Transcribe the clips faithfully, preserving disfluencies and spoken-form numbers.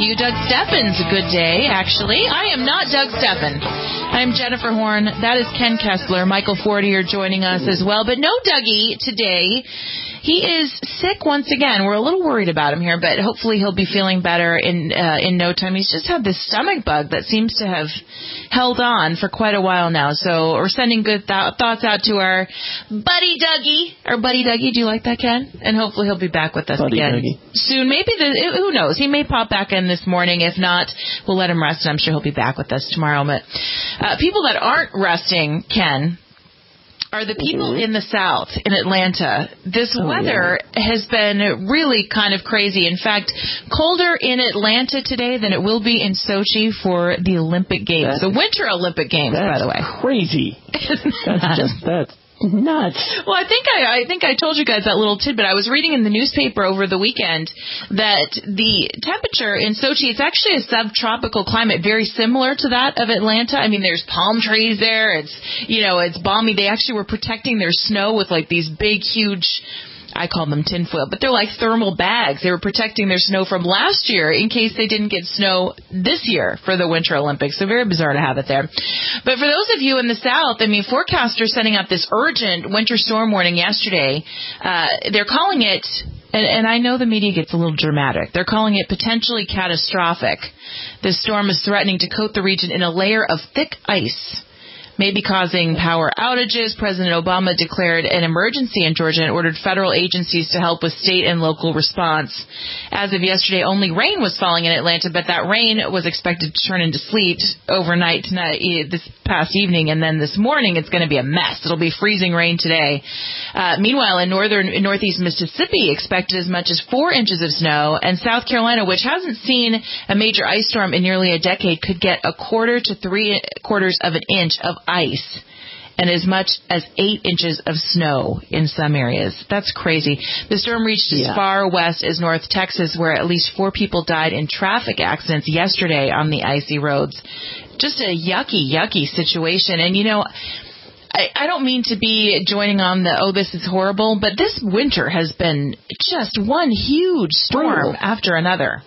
you. Doug Steffen's a good day, actually. I am not Doug Steffen. I'm Jennifer Horn. That is Ken Kessler. Michael Fortier joining us as well. But no Dougie today. He is sick once again. We're a little worried about him here, but hopefully he'll be feeling better in uh, in no time. He's just had this stomach bug that seems to have held on for quite a while now. So we're sending good th- thoughts out to our buddy Dougie. Our buddy Dougie. Do you like that, Ken? And hopefully he'll be back with us buddy again Dougie. soon. Maybe, the, who knows? He may pop back in this morning. If not, we'll let him rest, and I'm sure he'll be back with us tomorrow. But uh, people that aren't resting, Ken, are the people mm-hmm. in the South, in Atlanta. This oh, weather yeah. has been really kind of crazy. In fact, colder in Atlanta today than it will be in Sochi for the Olympic Games, that's, the Winter Olympic Games, by the way. Crazy. That's just that's nuts. Well, I think I, I think I told you guys that little tidbit. I was reading in the newspaper over the weekend that the temperature in Sochi, it's actually a subtropical climate, very similar to that of Atlanta. I mean, there's palm trees there. It's, you know, it's balmy. They actually were protecting their snow with like these big, huge, I call them tinfoil, but they're like thermal bags. They were protecting their snow from last year in case they didn't get snow this year for the Winter Olympics. So very bizarre to have it there. But for those of you in the South, I mean, forecasters sending out this urgent winter storm warning yesterday. Uh, they're calling it, and, and I know the media gets a little dramatic, they're calling it potentially catastrophic. This storm is threatening to coat the region in a layer of thick ice, maybe causing power outages. President Obama declared an emergency in Georgia and ordered federal agencies to help with state and local response. As of yesterday, only rain was falling in Atlanta, but that rain was expected to turn into sleet overnight tonight, this past evening, and then this morning it's going to be a mess. It'll be freezing rain today. Uh, meanwhile, in northern in northeast Mississippi, expected as much as four inches of snow, and South Carolina, which hasn't seen a major ice storm in nearly a decade, could get a quarter to three quarters of an inch of ice and as much as eight inches of snow in some areas. That's crazy. The storm reached as yeah. far west as North Texas, where at least four people died in traffic accidents yesterday on the icy roads. Just a yucky, yucky situation. And, you know, I, I don't mean to be joining on the, oh, this is horrible, but this winter has been just one huge storm brutal. after another.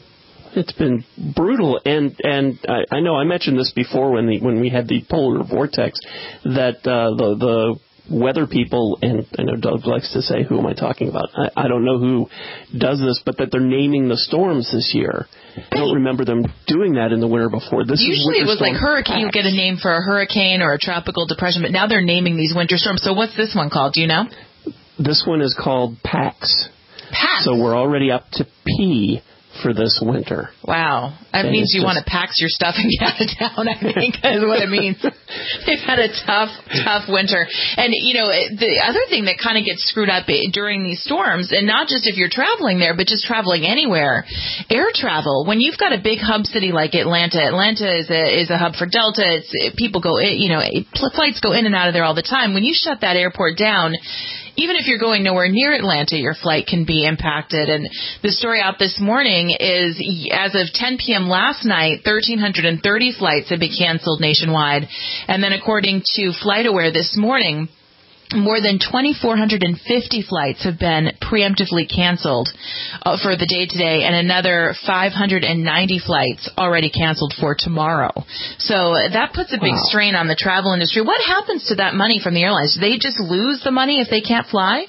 It's been brutal, and and I, I know I mentioned this before when the when we had the polar vortex, that uh, the the weather people, and I know Doug likes to say, who am I talking about? I, I don't know who does this, but that they're naming the storms this year. I don't remember them doing that in the winter before. This Usually is it was like hurricane, you get a name for a hurricane or a tropical depression, but now they're naming these winter storms. So what's this one called? Do you know? This one is called PAX. PAX? So we're already up to P for this winter. Wow. That and means you just... want to pack your stuff and get out of town, I think, is what it means. They've had a tough, tough winter. And, you know, the other thing that kind of gets screwed up during these storms, and not just if you're traveling there, but just traveling anywhere, air travel. When you've got a big hub city like Atlanta, Atlanta is a, is a hub for Delta. It's, people go, you know, flights go in and out of there all the time. When you shut that airport down, even if you're going nowhere near Atlanta, your flight can be impacted. And the story out this morning is, as of ten p.m. last night, one thousand three hundred thirty flights have been canceled nationwide. And then according to FlightAware this morning, more than two thousand four hundred fifty flights have been preemptively canceled uh, for the day today, and another five hundred ninety flights already canceled for tomorrow. So that puts a big wow. strain on the travel industry. What happens to that money from the airlines? Do they just lose the money if they can't fly?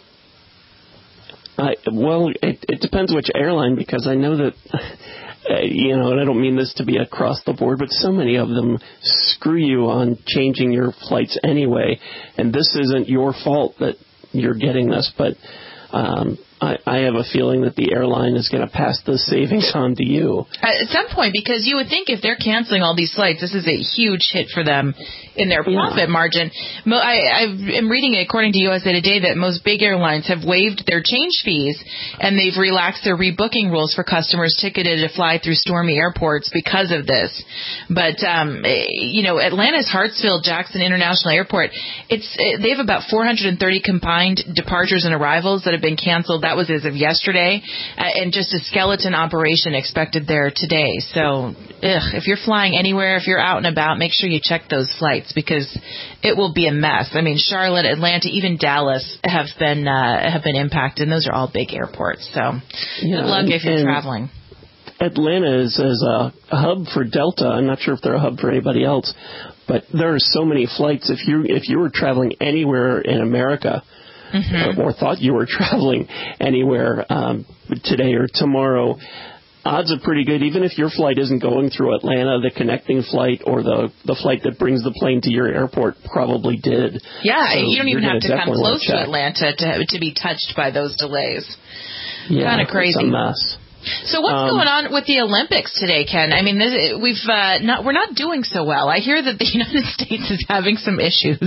Uh, well, it, it depends which airline, because I know that... Uh, you know, and I don't mean this to be across the board, but so many of them screw you on changing your flights anyway. And this isn't your fault that you're getting this, but um, I, I have a feeling that the airline is going to pass the savings on to you. At some point, because you would think if they're canceling all these flights, this is a huge hit for them in their profit yeah. margin. I, I am reading, according to U S A Today, that most big airlines have waived their change fees, and they've relaxed their rebooking rules for customers ticketed to fly through stormy airports because of this. But, um, you know, Atlanta's Hartsfield-Jackson International Airport, it's they have about four hundred thirty combined departures and arrivals that have been canceled. That was as of yesterday, uh, and just a skeleton operation expected there today. So, ugh, if you're flying anywhere, if you're out and about, make sure you check those flights, because it will be a mess. I mean, Charlotte, Atlanta, even Dallas have been uh, have been impacted, and those are all big airports. So, yeah, good luck and, if you're and, traveling. Atlanta is, is a hub for Delta. I'm not sure if they're a hub for anybody else, but there are so many flights. If you if you were traveling anywhere in America, mm-hmm. or, or thought you were traveling anywhere um, today or tomorrow, odds are pretty good. Even if your flight isn't going through Atlanta, the connecting flight or the the flight that brings the plane to your airport probably did. Yeah, so you don't even have to come close to check. Atlanta to to be touched by those delays. Yeah, kind of crazy. It's a mess. So what's um, going on with the Olympics today, Ken? I mean, this, we've uh, not we're not doing so well. I hear that the United States is having some issues.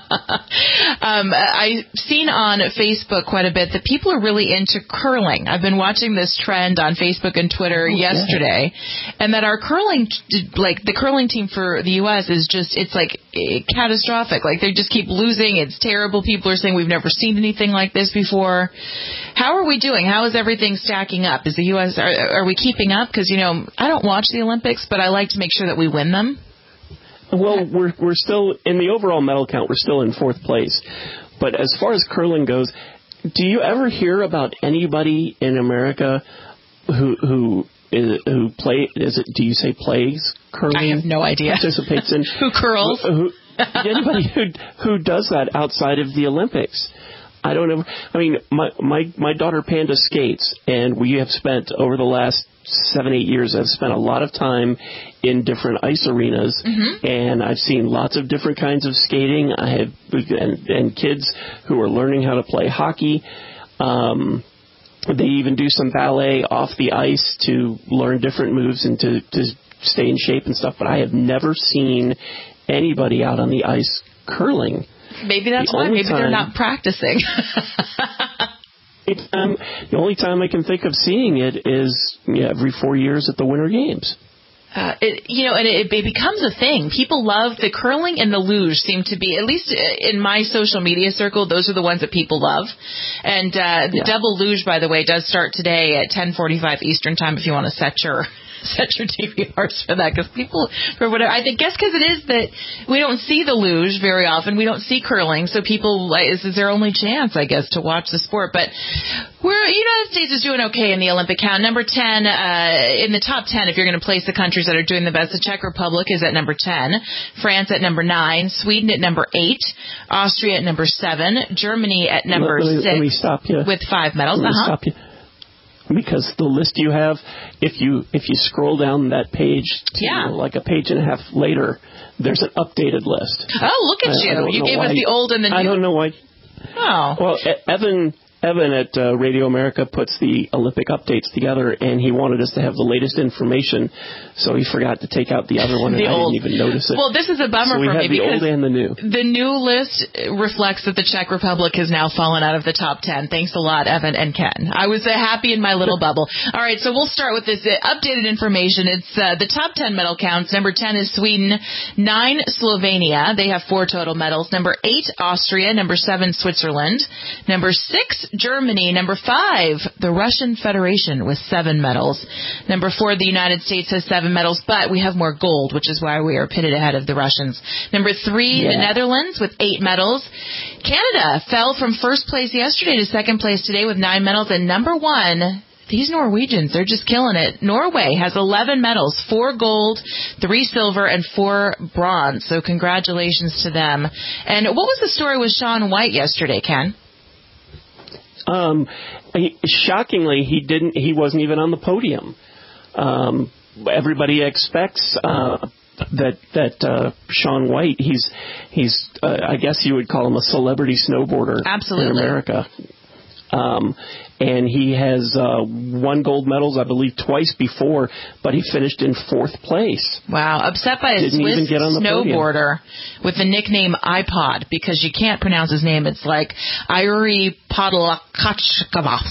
um, I've seen on Facebook quite a bit that people are really into curling. I've been watching this trend on Facebook and Twitter oh, yesterday, yeah. and that our curling, like the curling team for the U S is just it's like catastrophic. Like they just keep losing. It's terrible. People are saying we've never seen anything like this before. How are we doing? How is everything stacking up? Is the U S Are, are we keeping up? Because, you know, I don't watch the Olympics, but I like to make sure that we win them. Well, we're we're still, in the overall medal count, we're still in fourth place. But as far as curling goes, do you ever hear about anybody in America who who is, who play, is it, do you say plays curling? I have no idea. Participates in. Who curls? Who, who, anybody who who does that outside of the Olympics? I don't know. I mean, my, my, my daughter Panda skates, and we have spent over the last seven, eight years, I've spent a lot of time in different ice arenas, mm-hmm. and I've seen lots of different kinds of skating. I have, and, and kids who are learning how to play hockey. Um, they even do some ballet off the ice to learn different moves and to, to stay in shape and stuff, but I have never seen anybody out on the ice curling. Maybe that's the why. Maybe time, they're not practicing. it, um, the only time I can think of seeing it is yeah, every four years at the Winter Games. Uh, it, you know, and it, it becomes a thing. People love the curling and the luge seem to be, at least in my social media circle, those are the ones that people love. And uh, the yeah. double luge, by the way, does start today at ten forty-five Eastern Time if you want to set your set your D V Rs for that, because people, for whatever, I think, guess because it is that we don't see the luge very often. We don't see curling, so people, this is their only chance, I guess, to watch the sport. But we're, the United States is doing okay in the Olympic count. Number ten, uh, in the top ten, if you're going to place the countries that are doing the best, the Czech Republic is at number ten, France at number nine, Sweden at number eight, Austria at number seven, Germany at number let, let me, six let me stop you. with five medals. Let me uh-huh. stop you. Because the list you have, if you if you scroll down that page to yeah. like a page and a half later, there's an updated list. Oh, look at I, you. I you gave why, us the old and the new. I don't know why. Oh. Well, Evan... Evan at uh, Radio America puts the Olympic updates together, and he wanted us to have the latest information, so he forgot to take out the other one, and the I old. didn't even notice it. Well, this is a bummer so we for have me the because old and the new. The new list reflects that the Czech Republic has now fallen out of the top ten. Thanks a lot, Evan and Ken. I was uh, happy in my little bubble. All right, so we'll start with this uh, updated information. It's uh, the top ten medal counts. Number ten is Sweden, nine Slovenia. They have four total medals. Number eight, Austria. Number seven, Switzerland. Number six, Germany. Number Number five, the Russian Federation with seven medals. Number four, the United States has seven medals, but we have more gold, which is why we are pitted ahead of the Russians. Number three, yeah. the Netherlands with eight medals. Canada fell from first place yesterday to second place today with nine medals. And number one, these Norwegians, they're just killing it. Norway has eleven medals, four gold, three silver, and four bronze. So congratulations to them. And what was the story with Shaun White yesterday, Ken? Um, he, shockingly, he didn't. He wasn't even on the podium. Um, everybody expects uh, that that uh, Shaun White. He's he's. Uh, I guess you would call him a celebrity snowboarder. Absolutely. In America. Um, and he has uh, won gold medals, I believe, twice before, but he finished in fourth place. Wow. Upset by a Didn't Swiss even get on the snowboarder podium. With the nickname iPod, because you can't pronounce his name. It's like Yuri Podolakachkava.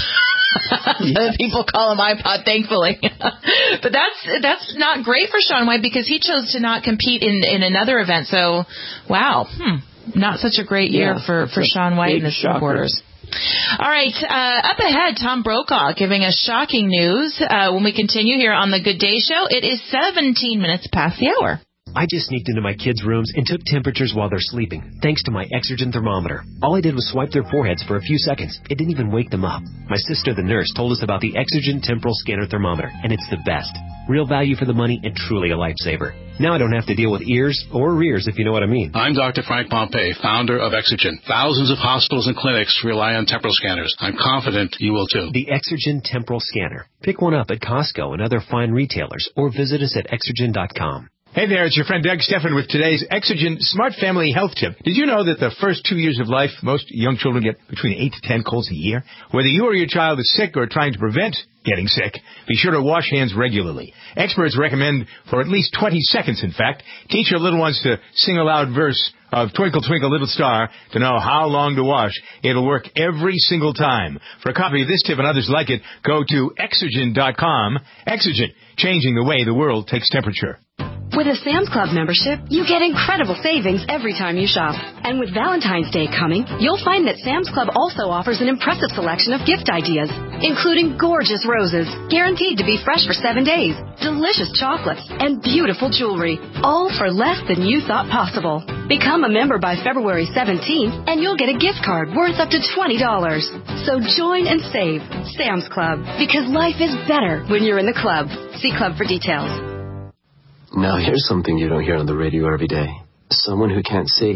Yeah. People call him iPod, thankfully. But that's that's not great for Shaun White because he chose to not compete in, in another event. So, wow. Hmm. Not such a great year yeah, for, for Shaun White and the snowboarders. All right, uh, up ahead, Tom Brokaw giving us shocking news uh, when we continue here on the Good Day Show. It is seventeen minutes past the hour. I just sneaked into my kids' rooms and took temperatures while they're sleeping, thanks to my Exergen thermometer. All I did was swipe their foreheads for a few seconds. It didn't even wake them up. My sister, the nurse, told us about the Exergen Temporal Scanner Thermometer, and it's the best. Real value for the money and truly a lifesaver. Now I don't have to deal with ears or rears, if you know what I mean. I'm Doctor Frank Pompey, founder of Exergen. Thousands of hospitals and clinics rely on temporal scanners. I'm confident you will too. The Exergen Temporal Scanner. Pick one up at Costco and other fine retailers, or visit us at exergen dot com. Hey there, it's your friend Doug Steffen with today's Exergen Smart Family Health Tip. Did you know that the first two years of life, most young children get between eight to ten colds a year? Whether you or your child is sick or trying to prevent getting sick, be sure to wash hands regularly. Experts recommend for at least twenty seconds, in fact. Teach your little ones to sing a loud verse of Twinkle, Twinkle, Little Star to know how long to wash. It'll work every single time. For a copy of this tip and others like it, go to exergen dot com. Exergen, changing the way the world takes temperature. With a Sam's Club membership, you get incredible savings every time you shop. And with Valentine's Day coming, you'll find that Sam's Club also offers an impressive selection of gift ideas, including gorgeous roses, guaranteed to be fresh for seven days, delicious chocolates, and beautiful jewelry, all for less than you thought possible. Become a member by February seventeenth, and you'll get a gift card worth up to twenty dollars. So join and save Sam's Club, because life is better when you're in the club. See club for details. Now here's something you don't hear on the radio every day. Someone who can't see.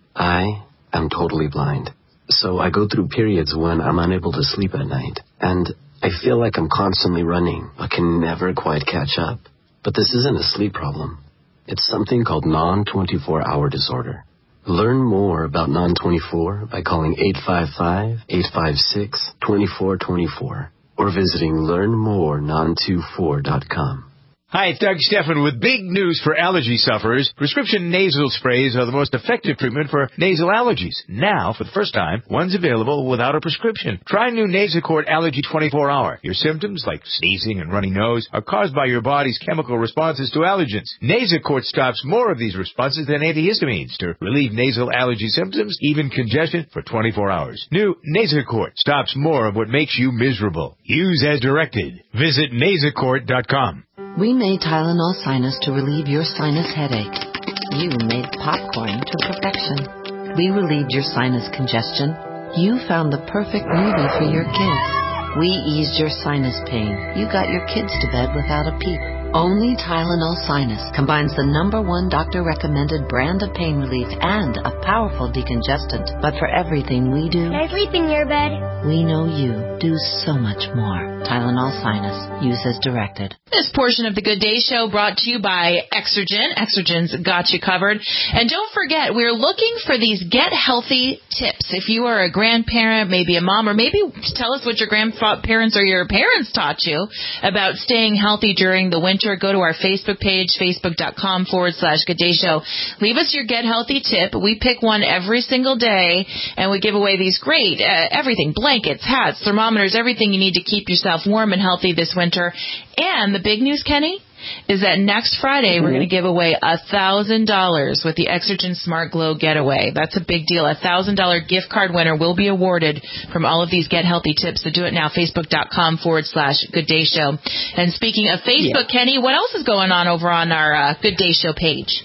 I am totally blind. So I go through periods when I'm unable to sleep at night. And I feel like I'm constantly running, but can never quite catch up. But this isn't a sleep problem. It's something called non twenty-four hour disorder. Learn more about non twenty-four by calling eight five five, eight five six, two four two four or visiting learn more non twenty-four dot com. Hi, it's Doug Steffen with big news for allergy sufferers. Prescription nasal sprays are the most effective treatment for nasal allergies. Now, for the first time, one's available without a prescription. Try new Nasacort Allergy twenty-four hour. Your symptoms, like sneezing and runny nose, are caused by your body's chemical responses to allergens. Nasacort stops more of these responses than antihistamines to relieve nasal allergy symptoms, even congestion, for twenty-four hours. New Nasacort stops more of what makes you miserable. Use as directed. Visit nasacort dot com. We made Tylenol Sinus to relieve your sinus headache. You made popcorn to perfection. We relieved your sinus congestion. You found the perfect movie for your kids. We eased your sinus pain. You got your kids to bed without a peep. Only Tylenol Sinus combines the number one doctor-recommended brand of pain relief and a powerful decongestant. But for everything we do, can I sleep in your bed? We know you do so much more. Tylenol Sinus. Use as directed. This portion of the Good Day Show brought to you by Exergen. Exergen's got you covered. And don't forget, we're looking for these get healthy tips. If you are a grandparent, maybe a mom, or maybe tell us what your grandparents or your parents taught you about staying healthy during the winter. Go to our Facebook page, facebook.com forward slash Good Day Show. Leave us your Get Healthy tip. We pick one every single day, and we give away these great, uh, everything, blankets, hats, thermometers, everything you need to keep yourself warm and healthy this winter. And the big news, Kenny, is that next Friday mm-hmm. we're going to give away one thousand dollars with the Exergen Smart Glow Getaway. That's a big deal. A one thousand dollars gift card winner will be awarded from all of these Get Healthy tips. So do it now, facebook.com forward slash Good Day Show. And speaking of Facebook, yeah. Kenny, what else is going on over on our uh, Good Day Show page?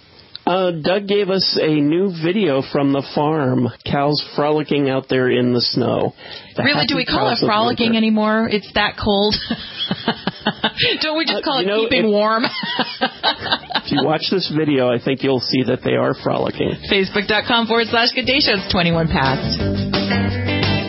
Uh, Doug gave us a new video from the farm. Cows frolicking out there in the snow. The really? Do we call it frolicking anymore? It's that cold. Don't we just call uh, it know, keeping if, warm? If you watch this video, I think you'll see that they are frolicking. Facebook.com forward slash Good Day Show. It's twenty-one past.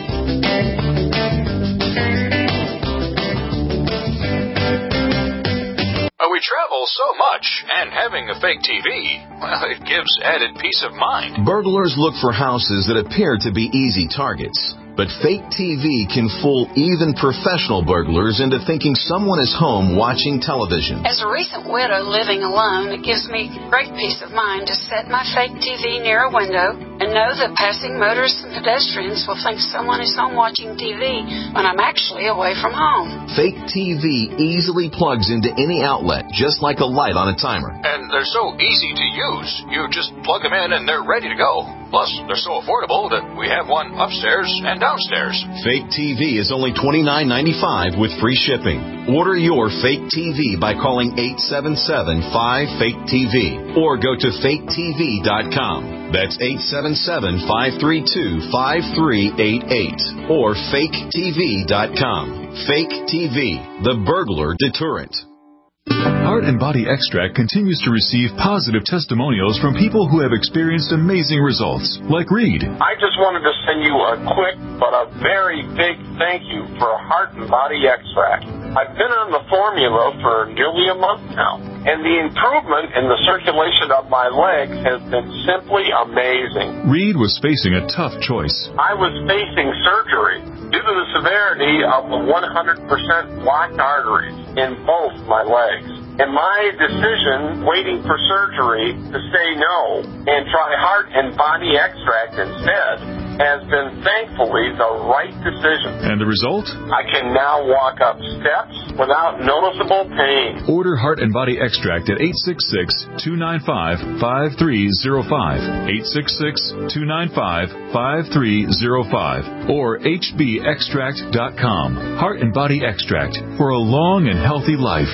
We travel so much, and having a fake T V, well, it gives added peace of mind. Burglars look for houses that appear to be easy targets. But fake T V can fool even professional burglars into thinking someone is home watching television. As a recent widow living alone, it gives me great peace of mind to set my fake T V near a window and know that passing motorists and pedestrians will think someone is home watching T V when I'm actually away from home. Fake T V easily plugs into any outlet, just like a light on a timer. And they're so easy to use. You just plug them in and they're ready to go. Plus, they're so affordable that we have one upstairs and downstairs. Fake T V is only twenty-nine ninety-five with free shipping. Order your Fake T V by calling eight seven seven, five, fake T V or go to fake T V dot com. That's eight seven seven, five three two, five three eight eight or fake T V dot com. Fake T V, the burglar deterrent. Heart and Body Extract continues to receive positive testimonials from people who have experienced amazing results, like Reed. I just wanted to send you a quick but a very big thank you for Heart and Body Extract. I've been on the formula for nearly a month now, and the improvement in the circulation of my legs has been simply amazing. Reed was facing a tough choice. I was facing surgery due to the severity of the one hundred percent blocked arteries in both my legs. And my decision, waiting for surgery, to say no and try Heart and Body Extract instead, has been thankfully the right decision. And the result? I can now walk up steps without noticeable pain. Order Heart and Body Extract at eight six six, two nine five, five three zero five, eight six six, two nine five, five three zero five, or H B extract dot com. Heart and Body Extract for a long and healthy life.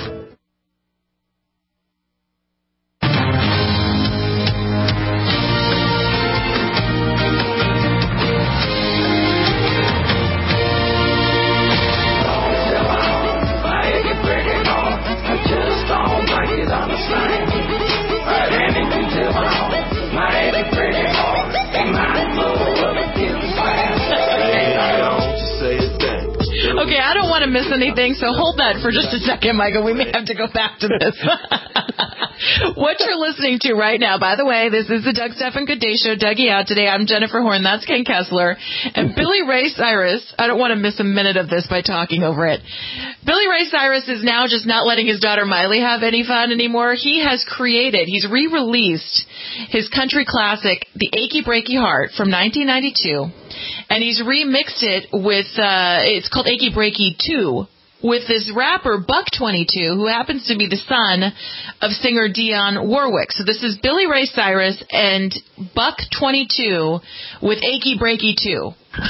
Okay, I don't want to miss anything, so hold that for just a second, Michael. We may have to go back to this. What you're listening to right now, by the way, this is the Doug Stephan Good Day Show. Dougie out today. I'm Jennifer Horn. That's Ken Kessler. And Billy Ray Cyrus, I don't want to miss a minute of this by talking over it. Billy Ray Cyrus is now just not letting his daughter Miley have any fun anymore. He has created, he's re-released his country classic, The Achy Breaky Heart, from nineteen ninety-two. And he's remixed it with, uh, it's called Achy Breaky two, with this rapper, Buck twenty-two, who happens to be the son of singer Dionne Warwick. So this is Billy Ray Cyrus and Buck twenty-two with Achy Breaky two.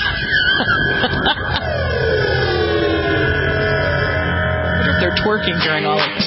I wonder if they're twerking during all of this.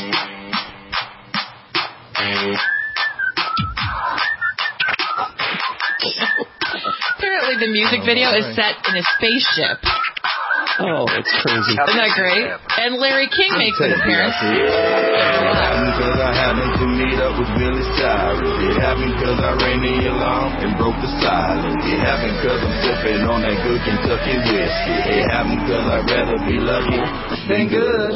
Apparently the music video is set in a spaceship. Oh, it's crazy. Isn't that great? And Larry King makes an appearance. It happened because I happened to meet up with Billy Cyrus. It happened because I ran the alarm and broke the silence. It happened because I'm sipping on that good Kentucky whiskey. It happened because I'd rather be lucky than good.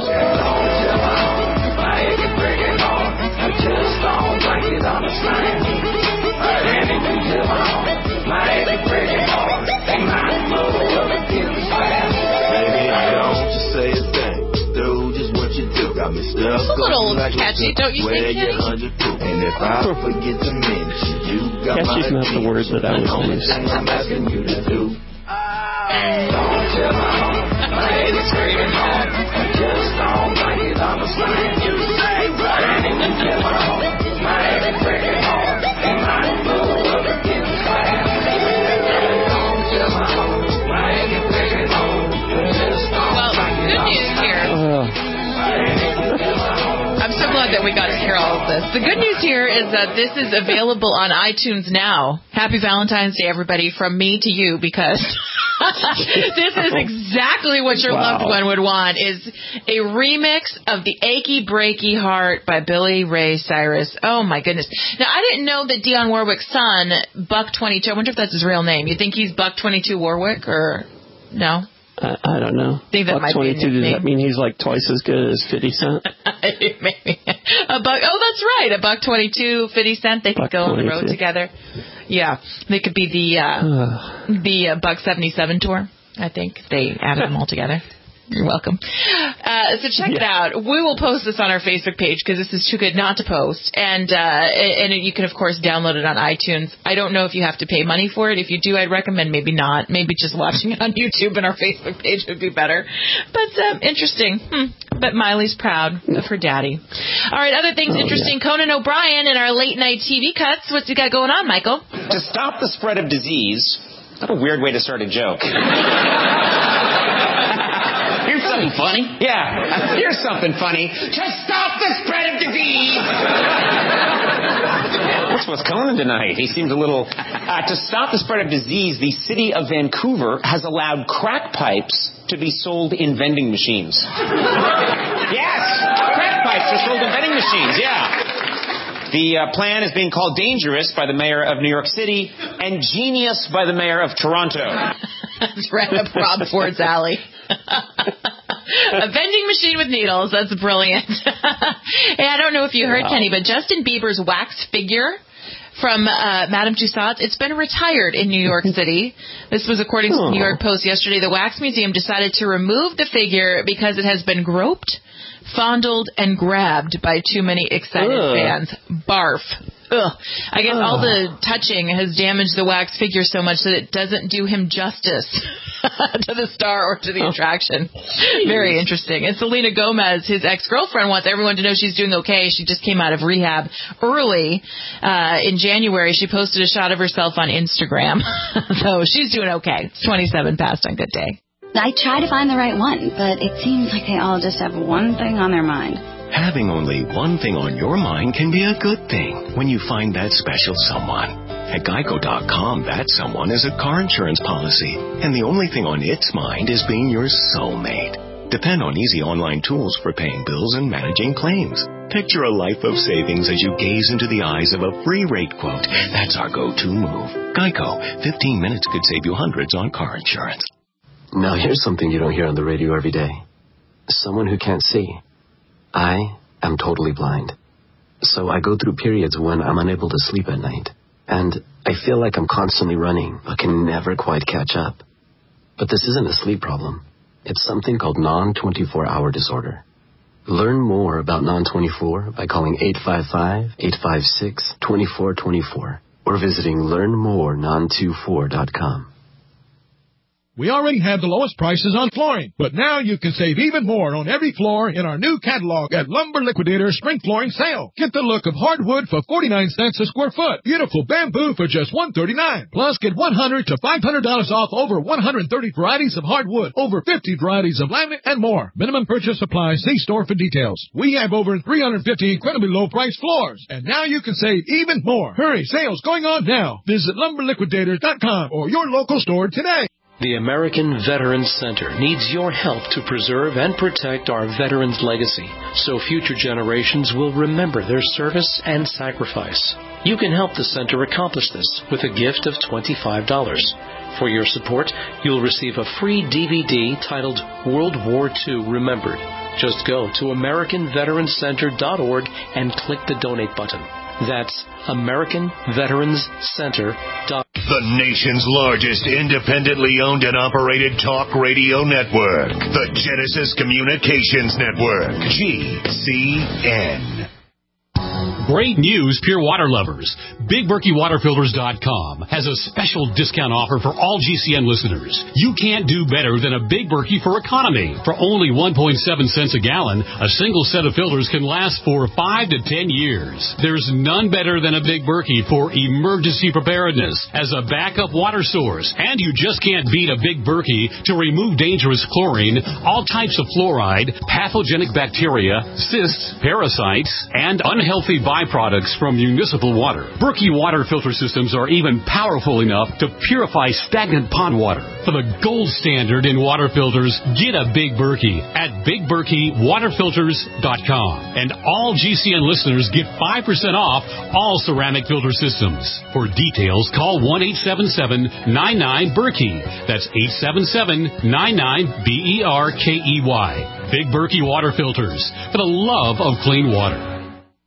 My achy breaking heart, I just don't like it on the slang. I ran into my heart, my achy breaking heart, and my flow up against the fast. Baby, I don't just say a thing. Do just what you do. Got me stuck. It's a little like catchy, don't you think, Kenny? And if I forget to mention, you got Catchy's not the word that I would use. I'm asking you to do. Don't tell my heart, my head is screaming hard. I just don't like it on the slang. You say right, and you tell my heart, my head is breaking hard, and my flow up against the fire. Don't tell my heart, my head is breaking hard. Well, good news here. I'm so glad that we got to hear all of this. The good news here is that this is available on iTunes now. Happy Valentine's Day, everybody, from me to you, because this is exactly what your Wow. loved one would want, is a remix of The Achy Breaky Heart by Billy Ray Cyrus. Oh, my goodness. Now, I didn't know that Dionne Warwick's son, Buck twenty-two, I wonder if that's his real name. You think he's Buck twenty-two Warwick, or no? I, I don't know. Think that Buck might be twenty-two, his does name. that mean he's like twice as good as fifty Cent? Maybe. A buck. Oh, that's right. A Buck twenty-two, fifty Cent. They could Buck go on the road twenty-two. together. Yeah. They could be the uh, the uh, Buck seventy-seven tour, I think. They added them all together. You're welcome. Uh, so check yeah. it out. We will post this on our Facebook page because this is too good not to post. And uh, and you can, of course, download it on iTunes. I don't know if you have to pay money for it. If you do, I'd recommend maybe not. Maybe just watching it on YouTube and our Facebook page would be better. But um, interesting. Hmm. But Miley's proud of her daddy. All right, other things oh, interesting. Yeah. Conan O'Brien in our late-night T V cuts. What's he got going on, Michael? To stop the spread of disease. What a weird way to start a joke. Here's something funny. Yeah, here's something funny. To stop the spread of disease. What's with Conan tonight? He seems a little... Uh, to stop the spread of disease, the city of Vancouver has allowed crack pipes to be sold in vending machines. Yes! Crack pipes are sold in vending machines, yeah. The uh, plan is being called dangerous by the mayor of New York City and genius by the mayor of Toronto. That's right up Rob Ford's alley. A vending machine with needles. That's brilliant. Hey, I don't know if you heard, wow. Kenny, but Justin Bieber's wax figure from uh, Madame Tussauds, it's been retired in New York City. This was according to the New York Post yesterday. The Wax Museum decided to remove the figure because it has been groped, fondled, and grabbed by too many excited Ugh. fans. Barf. Ugh. I guess Ugh. all the touching has damaged the wax figure so much that it doesn't do him justice to the star or to the attraction. Very interesting. And Selena Gomez, his ex-girlfriend, wants everyone to know she's doing okay. She just came out of rehab early uh, in January. She posted a shot of herself on Instagram. So she's doing okay. It's twenty-seven past on Good Day. I try to find the right one, but it seems like they all just have one thing on their mind. Having only one thing on your mind can be a good thing when you find that special someone. At Geico dot com, that someone is a car insurance policy, and the only thing on its mind is being your soulmate. Depend on easy online tools for paying bills and managing claims. Picture a life of savings as you gaze into the eyes of a free rate quote. That's our go-to move. Geico. fifteen minutes could save you hundreds on car insurance. Now here's something you don't hear on the radio every day. Someone who can't see. I am totally blind. So I go through periods when I'm unable to sleep at night. And I feel like I'm constantly running, but can never quite catch up. But this isn't a sleep problem. It's something called non twenty-four hour disorder. Learn more about non twenty-four by calling eight five five, eight five six, two four two four or visiting learn more non twenty-four dot com. We already have the lowest prices on flooring, but now you can save even more on every floor in our new catalog at Lumber Liquidator Spring Flooring Sale. Get the look of hardwood for forty-nine cents a square foot. Beautiful bamboo for just one thirty-nine. Plus, get one hundred to five hundred dollars off over one hundred thirty varieties of hardwood, over fifty varieties of laminate, and more. Minimum purchase applies. See store for details. We have over three hundred fifty incredibly low-priced floors, and now you can save even more. Hurry, sales going on now. Visit lumber liquidators dot com or your local store today. The American Veterans Center needs your help to preserve and protect our veterans' legacy so future generations will remember their service and sacrifice. You can help the center accomplish this with a gift of twenty-five dollars. For your support, you'll receive a free D V D titled World War Two Remembered. Just go to american veterans center dot org and click the donate button. That's american veterans center dot org. The nation's largest independently owned and operated talk radio network. The Genesis Communications Network. G C N. Great news, Pure Water lovers. Big Berkey Water Filters dot com has a special discount offer for all G C N listeners. You can't do better than a Big Berkey for economy. For only one point seven cents a gallon, a single set of filters can last for five to ten years. There's none better than a Big Berkey for emergency preparedness as a backup water source. And you just can't beat a Big Berkey to remove dangerous chlorine, all types of fluoride, pathogenic bacteria, cysts, parasites, and unhealthy byproducts from municipal water. Berkey water filter systems are even powerful enough to purify stagnant pond water. For the gold standard in water filters, get a Big Berkey at big berkey water filters dot com. And all G C N listeners get five percent off all ceramic filter systems. For details, call one eight seven seven, nine nine, Berkey. That's eight seven seven, nine nine, B E R K E Y. Big Berkey Water Filters, for the love of clean water.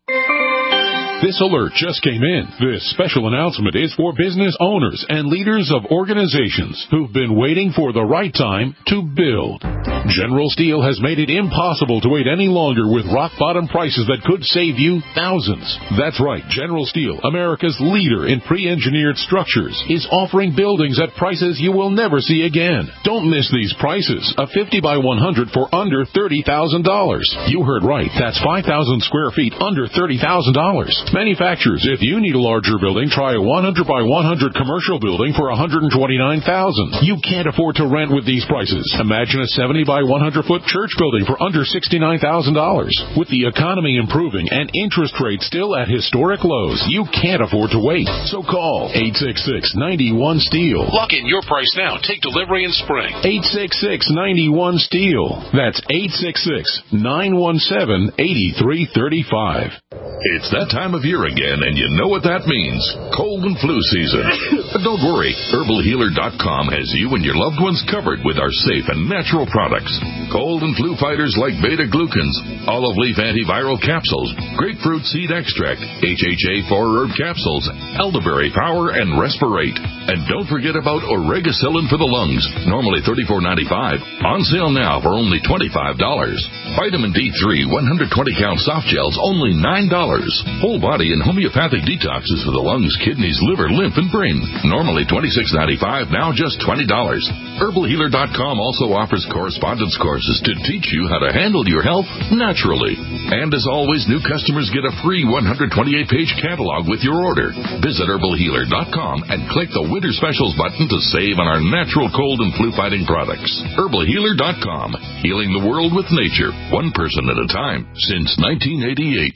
This alert just came in. This special announcement is for business owners and leaders of organizations who've been waiting for the right time to build. General Steel has made it impossible to wait any longer with rock-bottom prices that could save you thousands. That's right. General Steel, America's leader in pre-engineered structures, is offering buildings at prices you will never see again. Don't miss these prices. A fifty by one hundred for under thirty thousand dollars. You heard right. That's five thousand square feet under thirty thousand dollars. Manufacturers, if you need a larger building, try a one hundred by one hundred commercial building for one hundred twenty-nine thousand dollars. You can't afford to rent with these prices. Imagine a seventy by one hundred foot church building for under sixty-nine thousand dollars. With the economy improving and interest rates still at historic lows, you can't afford to wait. So call eight six six, nine one, STEEL. Lock in your price now. Take delivery in spring. eight six six, nine one, STEEL. That's eight six six, nine one seven, eight three three five. It's that time of year again, and you know what that means. Cold and flu season. But don't worry. Herbal Healer dot com has you and your loved ones covered with our safe and natural products. Cold and flu fighters like beta-glucans, olive leaf antiviral capsules, grapefruit seed extract, H H A four herb capsules, elderberry power, and respirate. And don't forget about Oregacillin for the lungs, normally thirty-four ninety-five, on sale now for only twenty-five dollars. Vitamin D three one hundred twenty count soft gels, only nine dollars. Whole body and homeopathic detoxes for the lungs, kidneys, liver, lymph, and brain, normally twenty-six ninety-five, now just twenty dollars. Herbal Healer dot com also offers correspondence courses to teach you how to handle your health naturally. And as always, new customers get a free one hundred twenty-eight page catalog with your order. Visit Herbal Healer dot com and click the Winter Specials button to save on our natural cold and flu fighting products. Herbal Healer dot com, healing the world with nature, one person at a time, since nineteen eighty-eight.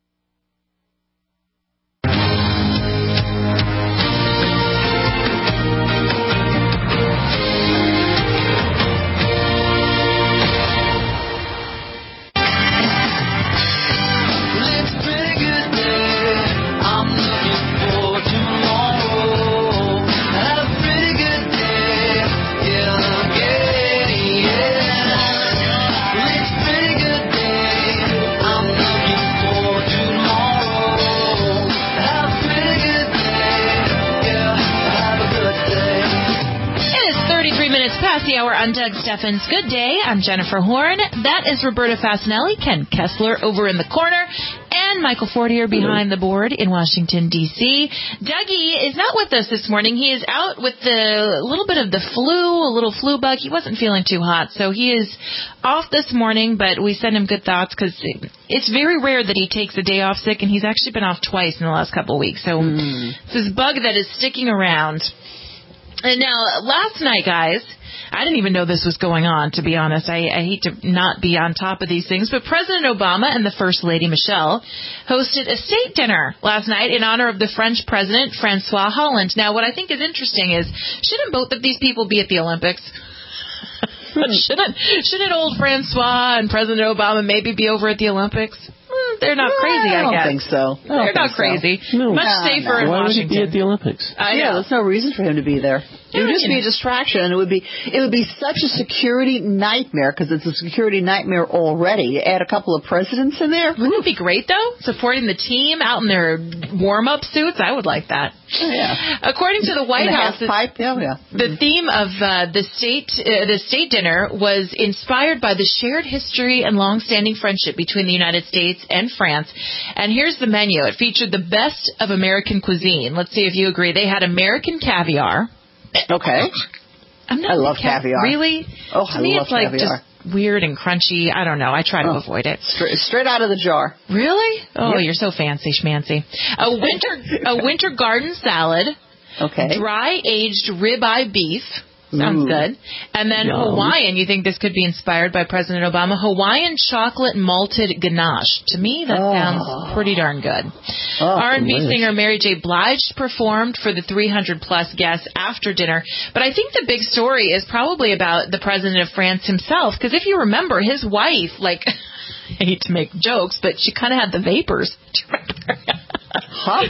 The hour on Doug Steffens' Good Day. I'm Jennifer Horn. That is Roberta Fasinelli, Ken Kessler over in the corner, and Michael Fortier behind the board in Washington, D C Dougie is not with us this morning. He is out with the little bit of the flu, a little flu bug. He wasn't feeling too hot, so he is off this morning, but we send him good thoughts because it's very rare that he takes a day off sick, and he's actually been off twice in the last couple of weeks. So mm. it's this bug that is sticking around. And now, last night, guys, I didn't even know this was going on, to be honest. I, I hate to not be on top of these things, but President Obama and the First Lady, Michelle, hosted a state dinner last night in honor of the French President, Francois Hollande. Now, what I think is interesting is, shouldn't both of these people be at the Olympics? shouldn't, shouldn't old Francois and President Obama maybe be over at the Olympics? They're not crazy, I, I don't guess. think so. They're not crazy. So. No. Much no, safer no. in Why Washington. Why would he be at the Olympics? I yeah, there's no reason for him to be there. It would just be a distraction, and it would be it would be such a security nightmare because it's a security nightmare already. Add a couple of presidents in there. Wouldn't it be great though? Supporting the team out in their warm-up suits, I would like that. Oh, yeah. According to the White and House, the pipe. Yeah, yeah. The theme of uh, the state uh, the state dinner was inspired by the shared history and long-standing friendship between the United States and France. And here's the menu. It featured the best of American cuisine. Let's see if you agree. They had American caviar. Okay. I'm not I love ca- caviar. Really? Oh, to I me, love it's like caviar. just weird and crunchy. I don't know. I try to oh. avoid it. Straight, straight out of the jar. Really? Oh, yep. You're so fancy schmancy. A winter a winter garden salad. Okay. Dry aged ribeye beef. Sounds Ooh. good. And then Yum. Hawaiian. You think this could be inspired by President Obama? Hawaiian chocolate malted ganache. To me, that oh. sounds pretty darn good. Oh, R and B delicious. singer Mary J. Blige performed for the three hundred plus guests after dinner. But I think the big story is probably about the president of France himself. Because if you remember, his wife, like, I hate to make jokes, but she kind of had the vapors. Huh?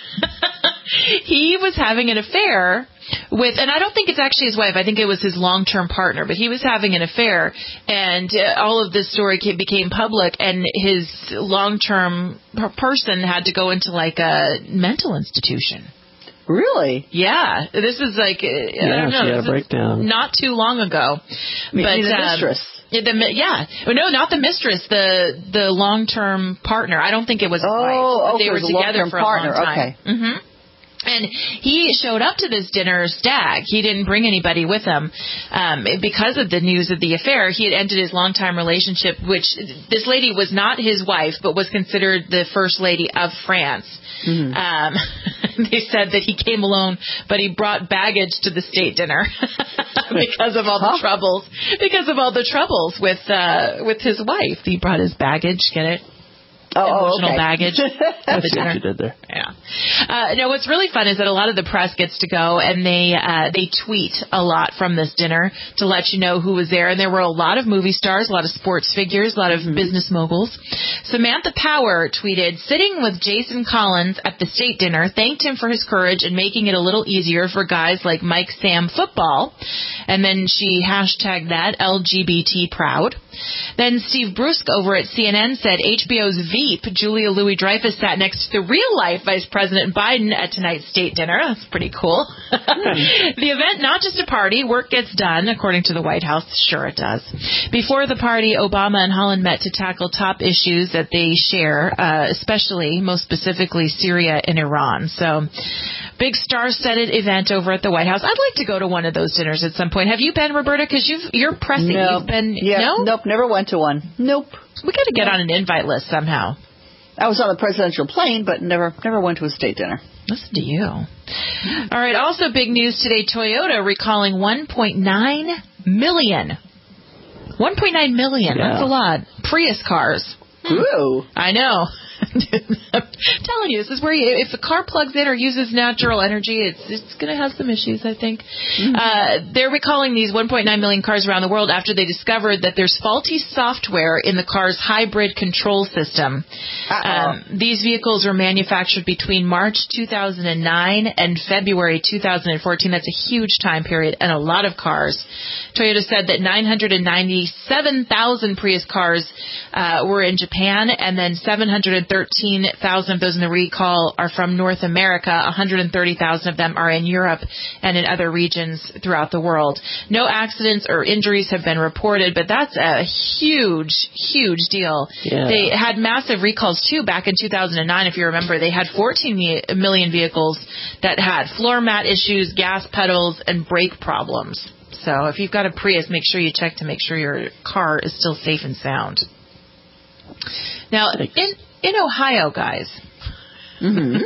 He was having an affair with, and I don't think it's actually his wife. I think it was his long-term partner, but he was having an affair, and uh, all of this story became public, and his long-term per- person had to go into like a mental institution. Really? Yeah. This is like, uh, yeah, I don't know, she had a breakdown. not too long ago. Me, but the um, mistress. Yeah, the, yeah. no, not the mistress. The the long term partner. I don't think it was his oh, wife. Oh, they were together for a partner. long time. Okay. Mm-hmm. And he showed up to this dinner stag. He didn't bring anybody with him um, because of the news of the affair. He had ended his longtime relationship, which this lady was not his wife, but was considered the first lady of France. Mm-hmm. Um, they said that he came alone, but he brought baggage to the state dinner because of all the troubles. Because of all the troubles with uh, with his wife, he brought his baggage. Get it? Oh, Emotional okay. baggage. That's what you did there. Yeah. Uh, no, what's really fun is that a lot of the press gets to go and they uh, they tweet a lot from this dinner to let you know who was there. And there were a lot of movie stars, a lot of sports figures, a lot of mm-hmm. business moguls. Samantha Power tweeted, sitting with Jason Collins at the state dinner, thanked him for his courage and making it a little easier for guys like Mike Sam Football. And then she hashtagged that L G B T proud. Then Steve Brusque over at C N N said H B O's Veep, Julia Louis-Dreyfus, sat next to the real-life Vice President Biden at tonight's state dinner. That's pretty cool. The event, not just a party. Work gets done, according to the White House. Sure it does. Before the party, Obama and Holland met to tackle top issues that they share, uh, especially, most specifically, Syria and Iran. So, big star-studded event over at the White House. I'd like to go to one of those dinners at some point. Have you been, Roberta? Because you've, you're pressing. No. You've been, yeah. no? Nope, never went to one. Nope. We got to get on an invite list somehow. I was on the presidential plane, but never never went to a state dinner. Listen to you. All right, also big news today, Toyota recalling one point nine million. one point nine million, yeah. That's a lot. Prius cars. Ooh. I know. I'm telling you, this is where you, if the car plugs in or uses natural energy, it's it's going to have some issues, I think. Mm-hmm. Uh, they're recalling these one point nine million cars around the world after they discovered that there's faulty software in the car's hybrid control system. Um, these vehicles were manufactured between March two thousand nine and February two thousand fourteen. That's a huge time period and a lot of cars. Toyota said that nine hundred ninety-seven thousand Prius cars uh, were in Japan, and then seven hundred thirteen thousand of those in the recall are from North America. one hundred thirty thousand of them are in Europe and in other regions throughout the world. No accidents or injuries have been reported, but that's a huge, huge deal. Yeah. They had massive recalls, too, back in two thousand nine, if you remember. They had fourteen million vehicles that had floor mat issues, gas pedals, and brake problems. So if you've got a Prius, make sure you check to make sure your car is still safe and sound. Now, in in Ohio, guys, mm-hmm.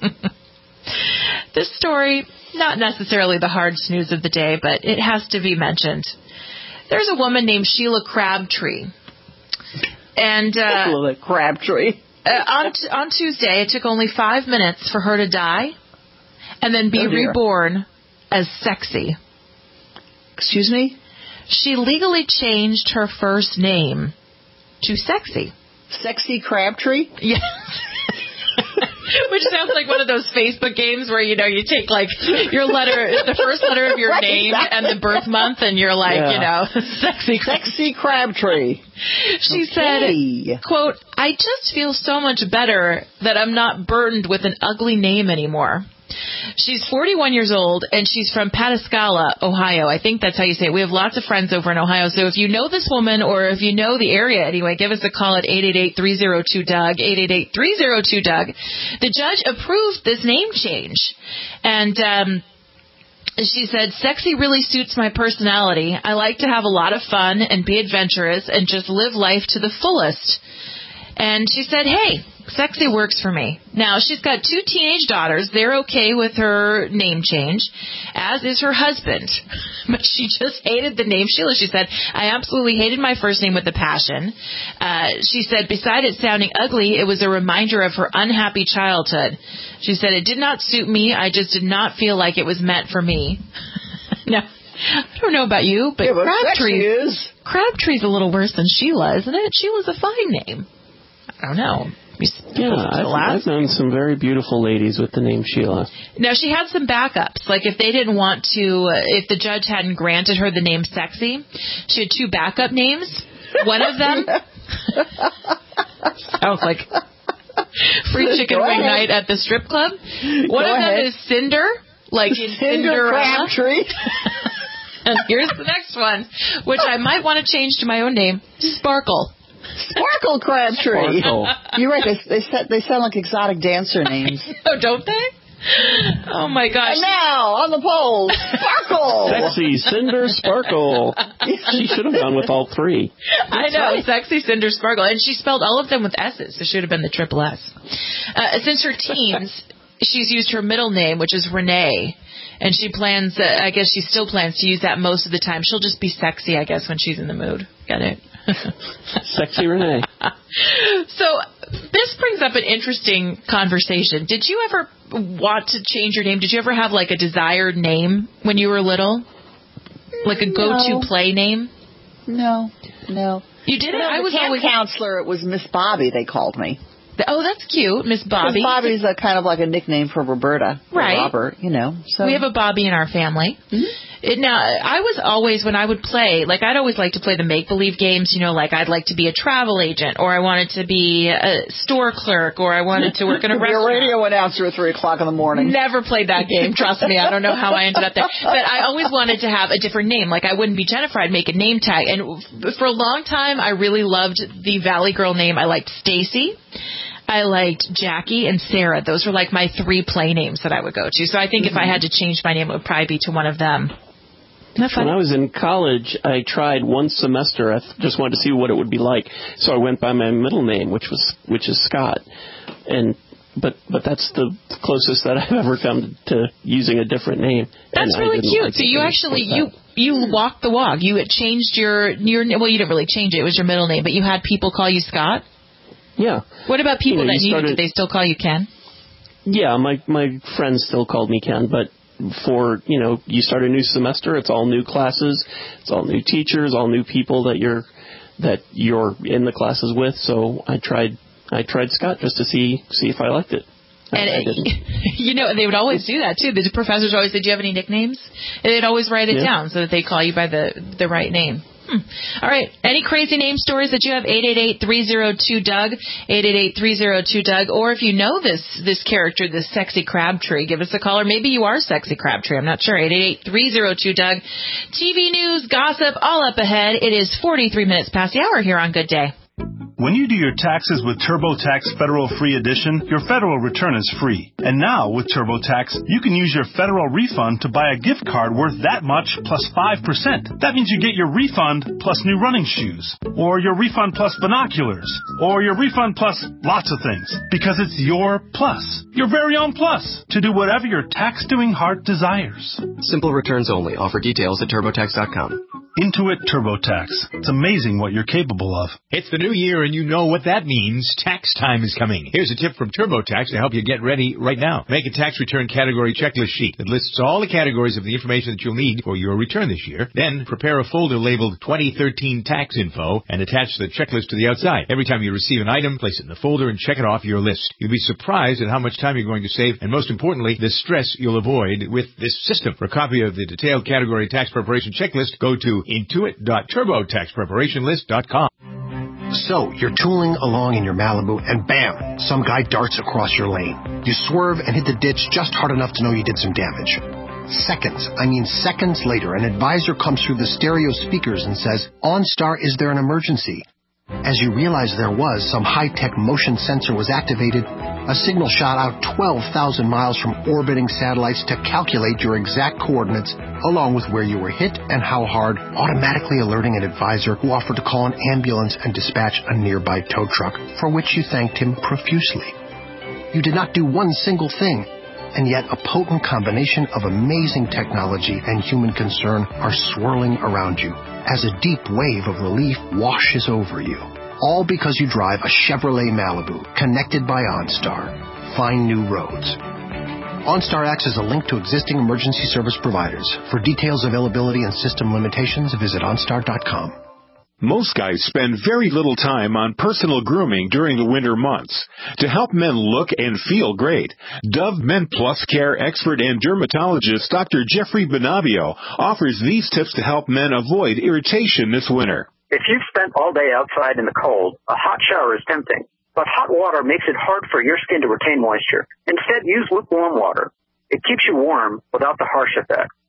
this story, not necessarily the hardest news of the day, but it has to be mentioned. There's a woman named Sheila Crabtree. And uh, Crabtree. uh, on, t- on Tuesday, it took only five minutes for her to die and then be oh reborn as Sexy. Excuse me? She legally changed her first name to Sexy. Sexy Crabtree? Yes. Which sounds like one of those Facebook games where, you know, you take, like, your letter, the first letter of your right, name exactly. and the birth month, and you're like, yeah. you know, Sexy Sexy Crabtree. She okay. said, quote, I just feel so much better that I'm not burdened with an ugly name anymore. She's forty-one years old, and she's from Pataskala, Ohio. I think that's how you say it. We have lots of friends over in Ohio. So if you know this woman, or if you know the area anyway, give us a call at eight eight eight, three oh two, D U G, eight eight eight, three oh two, D U G. The judge approved this name change. And um, she said, Sexy really suits my personality. I like to have a lot of fun and be adventurous and just live life to the fullest. And she said, hey, Sexy works for me. Now, she's got two teenage daughters. They're okay with her name change, as is her husband. But she just hated the name Sheila. She said, I absolutely hated my first name with a passion. Uh, she said, beside it sounding ugly, it was a reminder of her unhappy childhood. She said, it did not suit me. I just did not feel like it was meant for me. Now, I don't know about you, but, yeah, but Crabtree is. Crabtree's a little worse than Sheila, isn't it? Sheila's a fine name. I don't know. Yeah, I've, I've known some very beautiful ladies with the name Sheila. Now, she had some backups. Like, if they didn't want to, uh, if the judge hadn't granted her the name Sexy, she had two backup names. One of them sounds like free chicken wing night at the strip club. One Go of ahead. them is Cinder, like in Cinder Cinderella. Crabtree. And here's the next one, which I might want to change to my own name, Sparkle. Sparkle Crabtree. Sparkle. You're right. They, they, they sound like exotic dancer names. Oh, don't they? Oh, my gosh. And now, on the polls, Sparkle. Sexy Cinder Sparkle. She should have gone with all three. I know, Sexy Cinder Sparkle. And she spelled all of them with S's. It should have been the triple S. Uh, since her teens, she's used her middle name, which is Renee. And she plans, uh, I guess she still plans to use that most of the time. She'll just be sexy, I guess, when she's in the mood. Got it? Sexy Renee. So this brings up an interesting conversation. Did you ever want to change your name? Did you ever have, like, a desired name when you were little? Like a go-to No. play name? No, no. You didn't? I was always counselor. It was Miss Bobby, they called me. Oh, that's cute, Miss Bobby. Miss Bobby's a kind of like a nickname for Roberta. Or Right. Robert, you know. So We have a Bobby in our family. Mm-hmm. It, now, I was always, when I would play, like, I'd always like to play the make-believe games, you know, like, I'd like to be a travel agent, or I wanted to be a store clerk, or I wanted to work in a Be restaurant. a radio announcer at three o'clock in the morning. Never played that game, trust me. I don't know how I ended up there. But I always wanted to have a different name. Like, I wouldn't be Jennifer, I'd make a name tag. And for a long time, I really loved the Valley Girl name. I liked Stacy. I liked Jackie and Sarah. Those were like my three play names that I would go to. So I think mm-hmm. if I had to change my name, it would probably be to one of them. When I was in college, I tried one semester. I just wanted to see what it would be like. So I went by my middle name, which was which is Scott. And but but that's the closest that I've ever come to using a different name. That's and really cute. Like so you actually you you walked the walk. You had changed your your well, you didn't really change it. It was your middle name, but you had people call you Scott. Yeah. What about people you know, that knew started, you? Did they still call you Ken? Yeah, my my friends still called me Ken, but for, you know, you start a new semester, it's all new classes, it's all new teachers, all new people that you're that you're in the classes with. So I tried I tried Scott just to see see if I liked it. And I, I didn't. You know, they would always do that too. The professors always said, "Do you have any nicknames?" And they'd always write it yeah. down so that they call you by the the right name. Hmm. All right. Any crazy name stories that you have? eight eight eight, three oh two, D U G, eight eight eight, three oh two, D U G. Or if you know this this character, this Sexy Crabtree, give us a call. Or maybe you are Sexy Crabtree. I'm not sure. eight eight eight, three oh two, D U G. T V news, gossip, all up ahead. It is forty-three minutes past the hour here on Good Day. When you do your taxes with TurboTax Federal Free Edition, your federal return is free. And now, with TurboTax, you can use your federal refund to buy a gift card worth that much plus five percent. That means you get your refund plus new running shoes, or your refund plus binoculars, or your refund plus lots of things. Because it's your plus, your very own plus, to do whatever your tax-doing heart desires. Simple returns only. Offer details at TurboTax dot com. Intuit TurboTax. It's amazing what you're capable of. It's the new year and you know what that means. Tax time is coming. Here's a tip from TurboTax to help you get ready right now. Make a tax return category checklist sheet that lists all the categories of the information that you'll need for your return this year. Then prepare a folder labeled twenty thirteen Tax Info and attach the checklist to the outside. Every time you receive an item, place it in the folder and check it off your list. You'll be surprised at how much time you're going to save and, most importantly, the stress you'll avoid with this system. For a copy of the detailed category tax preparation checklist, go to intuit dot turbo tax preparation list dot com. So, you're tooling along in your Malibu, and bam, some guy darts across your lane. You swerve and hit the ditch just hard enough to know you did some damage. Seconds, I mean seconds later, an advisor comes through the stereo speakers and says, OnStar, is there an emergency? As you realize there was, some high-tech motion sensor was activated. A signal shot out twelve thousand miles from orbiting satellites to calculate your exact coordinates, along with where you were hit and how hard, automatically alerting an advisor who offered to call an ambulance and dispatch a nearby tow truck, for which you thanked him profusely. You did not do one single thing, and yet a potent combination of amazing technology and human concern are swirling around you as a deep wave of relief washes over you. All because you drive a Chevrolet Malibu connected by OnStar. Find new roads. OnStar acts as a link to existing emergency service providers. For details, availability, and system limitations, visit OnStar dot com. Most guys spend very little time on personal grooming during the winter months. To help men look and feel great, Dove Men Plus Care expert and dermatologist Doctor Jeffrey Bonavio offers these tips to help men avoid irritation this winter. If you've spent all day outside in the cold, a hot shower is tempting, but hot water makes it hard for your skin to retain moisture. Instead, use lukewarm water. It keeps you warm without the harsh effect.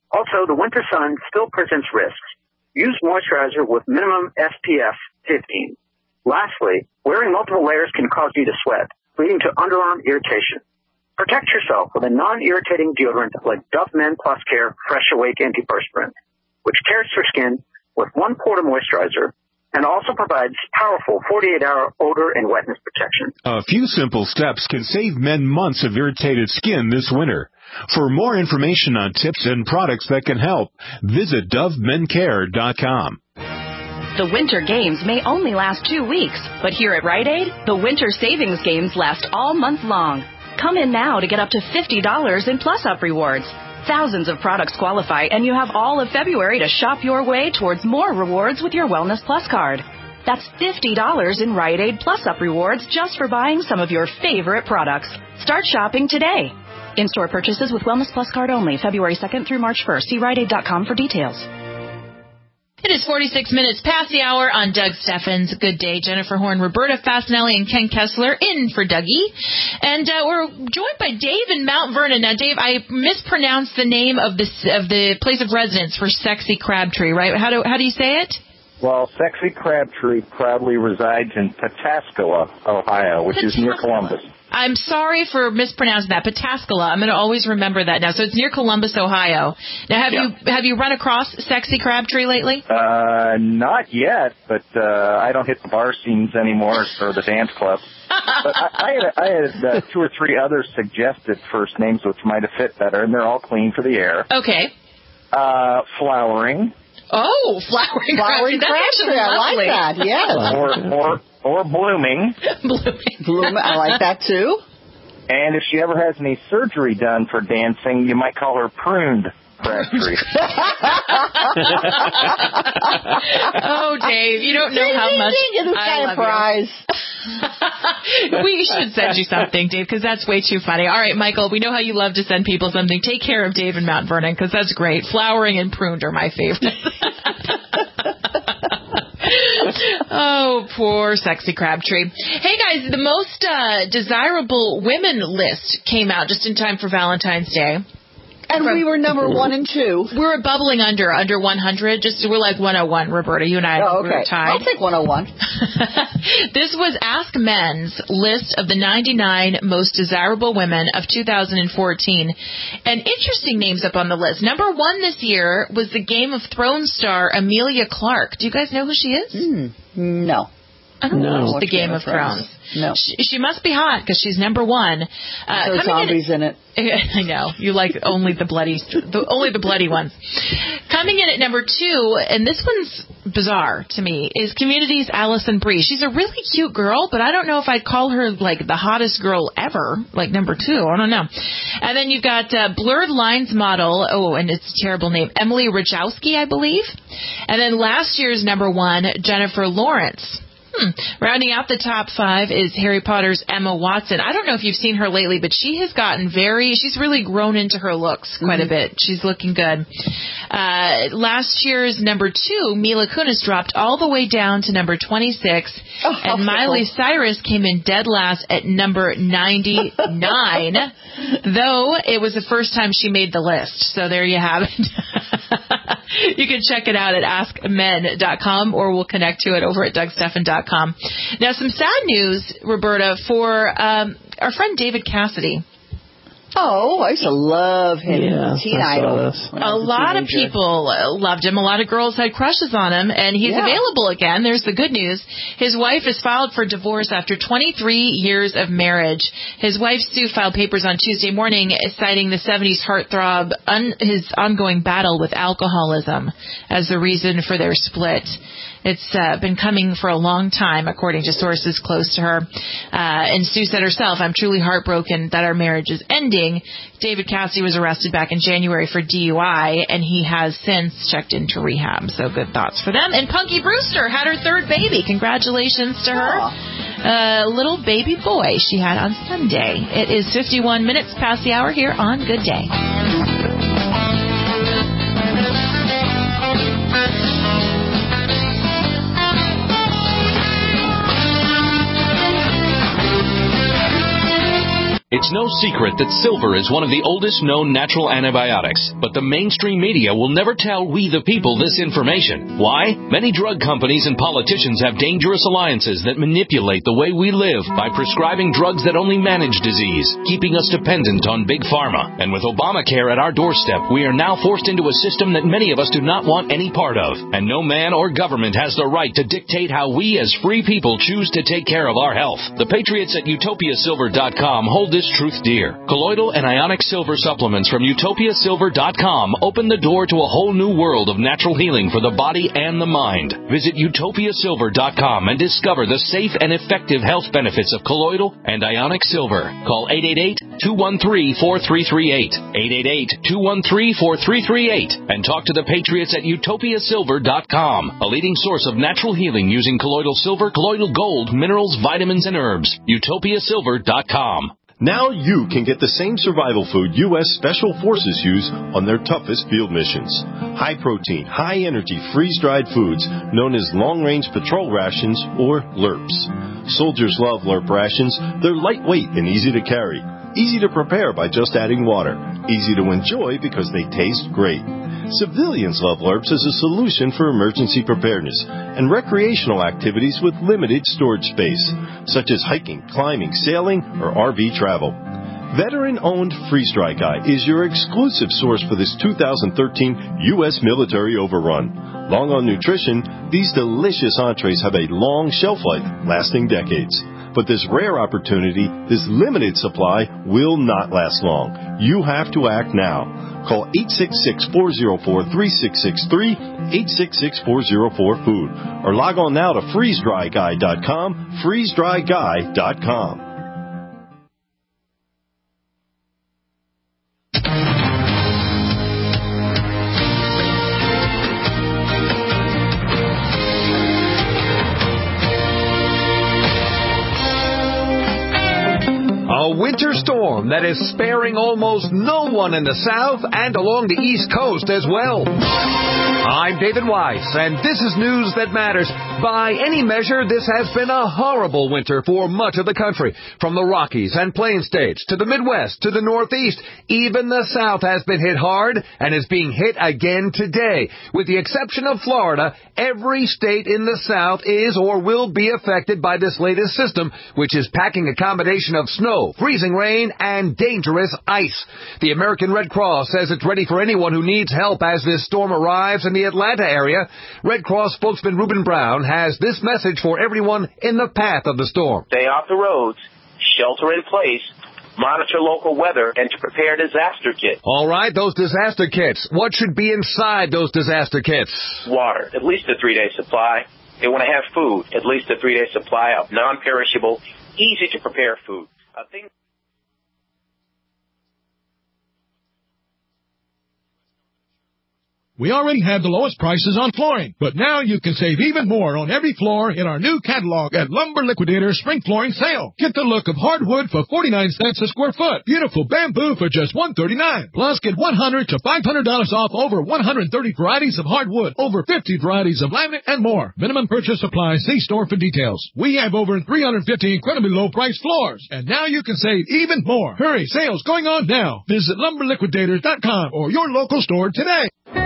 Also, the winter sun still presents risks. Use moisturizer with minimum S P F fifteen. Lastly, wearing multiple layers can cause you to sweat, leading to underarm irritation. Protect yourself with a non-irritating deodorant like Dove Men Plus Care Fresh Awake Antiperspirant, which cares for skin with one quart of moisturizer and also provides powerful forty-eight hour odor and wetness protection. A few simple steps can save men months of irritated skin this winter. For more information on tips and products that can help, visit Dove Men Care dot com. The Winter Games may only last two weeks, but here at Rite Aid, the Winter Savings Games last all month long. Come in now to get up to fifty dollars in plus-up rewards. Thousands of products qualify, and you have all of February to shop your way towards more rewards with your Wellness Plus card. That's fifty dollars in Rite Aid plus-up rewards just for buying some of your favorite products. Start shopping today. In-store purchases with Wellness Plus card only, February second through March first. See Rite Aid dot com for details. It is forty-six minutes past the hour on Doug Steffens. Good day. Jennifer Horn, Roberta Fasinelli, and Ken Kessler in for Dougie. And uh, we're joined by Dave in Mount Vernon. Now, Dave, I mispronounced the name of the, of the place of residence for Sexy Crabtree, right? How do, how do you say it? Well, Sexy Crabtree proudly resides in Pataskala, Ohio, which Pataskala. is near Columbus. I'm sorry for mispronouncing that. Pataskala. I'm going to always remember that now. So it's near Columbus, Ohio. Now, have yeah. you have you run across Sexy Crabtree lately? Uh, not yet, but uh, I don't hit the bar scenes anymore or the dance club. But I, I had, I had uh, two or three other suggested first names which might have fit better, and they're all clean for the air. Okay. Uh, flowering. Oh, flowering, flowering Crabtree. I like that. Yes. Or or or blooming. blooming. Blooming. I like that too. And if she ever has any surgery done for dancing, you might call her pruned Crabtree. Oh, Dave, you don't know ding, how ding, much ding, it's I love prize. you. We should send you something, Dave, because that's way too funny. All right, Michael, we know how you love to send people something. Take care of Dave in Mount Vernon, because that's great. Flowering and pruned are my favorite. Oh, poor Sexy Crabtree. Hey, guys, the most uh, desirable women list came out just in time for Valentine's Day. And From, we were number one and two. We were bubbling under, under one hundred. Just we're like one oh one, Roberta. You and I oh, okay. were tied. I'll take one oh one. This was Ask Men's list of the ninety-nine most desirable women of two thousand fourteen. And interesting names up on the list. Number one this year was the Game of Thrones star Emilia Clarke. Do you guys know who she is? Mm, no. I don't no. watch the Game of Thrones. No. She, she must be hot because she's number one. Uh, There's zombies in, in it. I know. You like only the bloody, the, only the bloody ones. Coming in at number two, and this one's bizarre to me, is Community's Alison Brie. She's a really cute girl, but I don't know if I'd call her like the hottest girl ever, like number two. I don't know. And then you've got uh, Blurred Lines model. Oh, and it's a terrible name. Emily Ratajkowski, I believe. And then last year's number one, Jennifer Lawrence. Hmm. Rounding out the top five is Harry Potter's Emma Watson. I don't know if you've seen her lately, but she has gotten very, she's really grown into her looks quite mm-hmm. a bit. She's looking good. Uh, last year's number two, Mila Kunis, dropped all the way down to number twenty-six, oh, and Miley cool. Cyrus came in dead last at number ninety-nine, though it was the first time she made the list. So there you have it. You can check it out at ask men dot com, or we'll connect to it over at doug steffen dot com. Now, some sad news, Roberta, for um, our friend David Cassidy. Oh, I used to love him. Yeah, Teen Idol. A lot of people loved him. A lot of girls had crushes on him, and he's yeah. available again. There's the good news. His wife has filed for divorce after twenty-three years of marriage. His wife, Sue, filed papers on Tuesday morning citing the seventies heartthrob, un- his ongoing battle with alcoholism as the reason for their split. It's uh, been coming for a long time, according to sources close to her. Uh, and Sue said herself, "I'm truly heartbroken that our marriage is ending." David Cassidy was arrested back in January for D U I, and he has since checked into rehab. So good thoughts for them. And Punky Brewster had her third baby. Congratulations to her. A uh, little baby boy she had on Sunday. It is fifty-one minutes past the hour here on Good Day. It's no secret that silver is one of the oldest known natural antibiotics, but the mainstream media will never tell we the people this information. Why? Many drug companies and politicians have dangerous alliances that manipulate the way we live by prescribing drugs that only manage disease, keeping us dependent on big pharma. And with Obamacare at our doorstep, we are now forced into a system that many of us do not want any part of. And no man or government has the right to dictate how we as free people choose to take care of our health. The patriots at utopia silver dot com hold this truth dear. Colloidal and ionic silver supplements from utopia silver dot com open the door to a whole new world of natural healing for the body and the mind. Visit utopia silver dot com and discover the safe and effective health benefits of colloidal and ionic silver. Call eight eight eight, two one three, four three three eight, eight eight eight, two one three, four three three eight, and talk to the patriots at utopia silver dot com, a leading source of natural healing using colloidal silver, colloidal gold, minerals, vitamins, and herbs. utopia silver dot com. Now you can get the same survival food U S Special Forces use on their toughest field missions. High-protein, high-energy, freeze-dried foods known as long-range patrol rations, or L R Ps. Soldiers love L R P rations. They're lightweight and easy to carry. Easy to prepare by just adding water. Easy to enjoy because they taste great. Civilians love L R Ps as a solution for emergency preparedness and recreational activities with limited storage space, such as hiking, climbing, sailing, or R V travel. Veteran-owned Freeze Dry Guy is your exclusive source for this two thousand thirteen U S military overrun. Long on nutrition, these delicious entrees have a long shelf life, lasting decades. But this rare opportunity, this limited supply, will not last long. You have to act now. Call eight six six, four zero four, three six six three, eight six six, four zero four, food, or log on now to freeze dry guy dot com, freeze dry guy dot com. A winter storm that is sparing almost no one in the south and along the east coast as well. I'm David Weiss, and this is news that matters. By any measure, this has been a horrible winter for much of the country. From the Rockies and Plain States to the Midwest to the Northeast, even the South has been hit hard and is being hit again today. With the exception of Florida, every state in the South is or will be affected by this latest system, which is packing a combination of snow, freezing rain, and dangerous ice. The American Red Cross says it's ready for anyone who needs help as this storm arrives in the Atlanta area. Red Cross spokesman Reuben Brown has this message for everyone in the path of the storm. Stay off the roads, shelter in place, monitor local weather, and to prepare disaster kits. All right, those disaster kits. What should be inside those disaster kits? Water, at least a three-day supply. They want to have food, at least a three-day supply of non-perishable, easy-to-prepare food. Uh, things We already have the lowest prices on flooring, but now you can save even more on every floor in our new catalog at Lumber Liquidator Spring Flooring Sale. Get the look of hardwood for forty-nine cents a square foot. Beautiful bamboo for just one thirty-nine. Plus, get one hundred to five hundred dollars off over one hundred thirty varieties of hardwood, over fifty varieties of laminate, and more. Minimum purchase applies. See store for details. We have over three hundred fifty incredibly low-priced floors, and now you can save even more. Hurry, sales going on now. Visit lumber liquidators dot com or your local store today.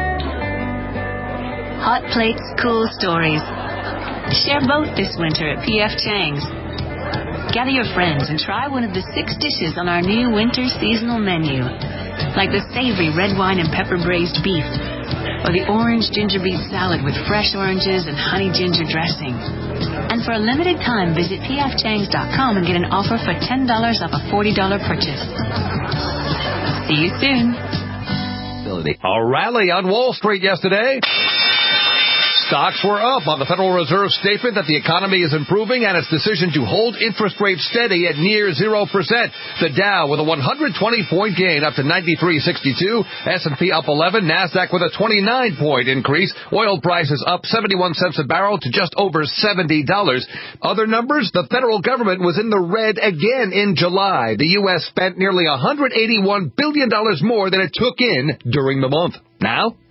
Hot plates, cool stories. Share both this winter at P F Chang's. Gather your friends and try one of the six dishes on our new winter seasonal menu, like the savory red wine and pepper braised beef, or the orange ginger beet salad with fresh oranges and honey ginger dressing. And for a limited time, visit P F Changs dot com and get an offer for ten dollars off a forty dollars purchase. See you soon. A rally on Wall Street yesterday. Stocks were up on the Federal Reserve statement that the economy is improving and its decision to hold interest rates steady at near zero percent. The Dow with a one hundred twenty point gain up to ninety-three sixty-two. S and P up eleven. NASDAQ with a twenty-nine point increase. Oil prices up seventy-one cents a barrel to just over seventy dollars. Other numbers, the federal government was in the red again in July. The U S spent nearly one hundred eighty-one billion dollars more than it took in during the month. Now,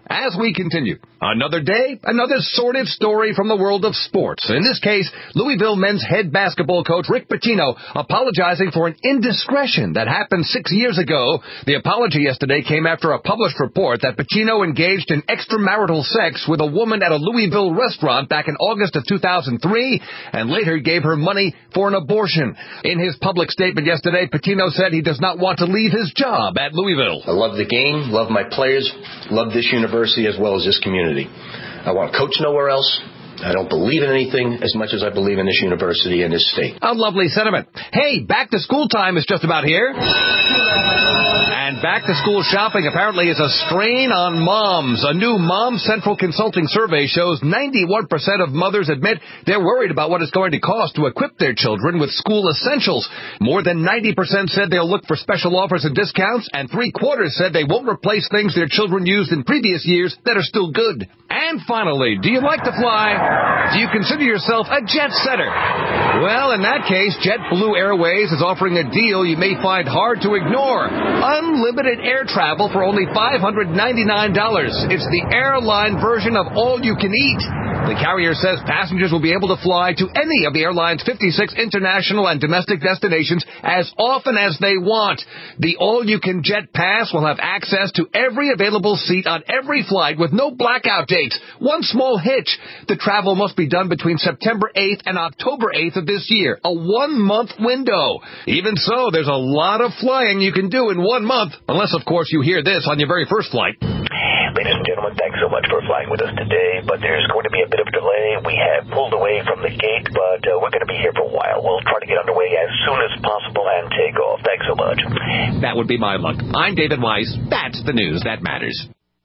As we continue, another day, another sordid story from the world of sports. In this case, Louisville men's head basketball coach Rick Pitino apologizing for an indiscretion that happened six years ago. The apology yesterday came after a published report that Pitino engaged in extramarital sex with a woman at a Louisville restaurant back in August of two thousand three and later gave her money for an abortion. In his public statement yesterday, Pitino said he does not want to leave his job at Louisville. I love the game, love my players, love this university as well as this community. I want to coach nowhere else. I don't believe in anything as much as I believe in this university and this state. A lovely sentiment. Hey, back to school time is just about here. And back to school shopping apparently is a strain on moms. A new Mom Central Consulting survey shows ninety-one percent of mothers admit they're worried about what it's going to cost to equip their children with school essentials. More than ninety percent said they'll look for special offers and discounts, and three quarters said they won't replace things their children used in previous years that are still good. And finally, do you like to fly? Do you consider yourself a jet setter? Well, in that case, JetBlue Airways is offering a deal you may find hard to ignore. Unlimited air travel for only five hundred ninety-nine dollars. It's the airline version of all you can eat. The carrier says passengers will be able to fly to any of the airline's fifty-six international and domestic destinations as often as they want. The all-you-can-jet pass will have access to every available seat on every flight with no blackout dates. One small hitch: the travel must be done between September eighth and October eighth of this year, a one-month window. Even so, there's a lot of flying you can do in one month, unless, of course, you hear this on your very first flight. Ladies and gentlemen, thanks so much for flying with us today, but there's going to be a bit of a delay. We have pulled away from the gate, but uh, we're going to be here for a while. We'll try to get underway as soon as possible and take off. Thanks so much. That would be my luck. I'm David Weiss. That's the news that matters.